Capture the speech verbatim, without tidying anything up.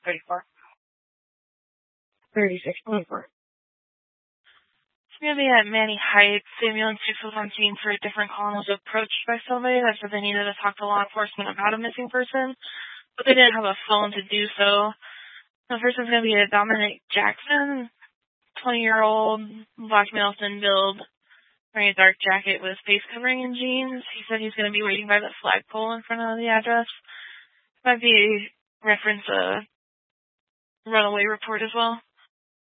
thirty-four. thirty-six twenty-four. It's going to be at Manny Heights. The ambulance chief was on scene for a different call and was approached by somebody that said they needed to talk to law enforcement about a missing person, but they didn't have a phone to do so. The person's going to be a Dominic Jackson, twenty-year-old, black male, thin build, wearing a dark jacket with face covering and jeans. He said he's going to be waiting by the flagpole in front of the address. Might be reference a runaway report as well.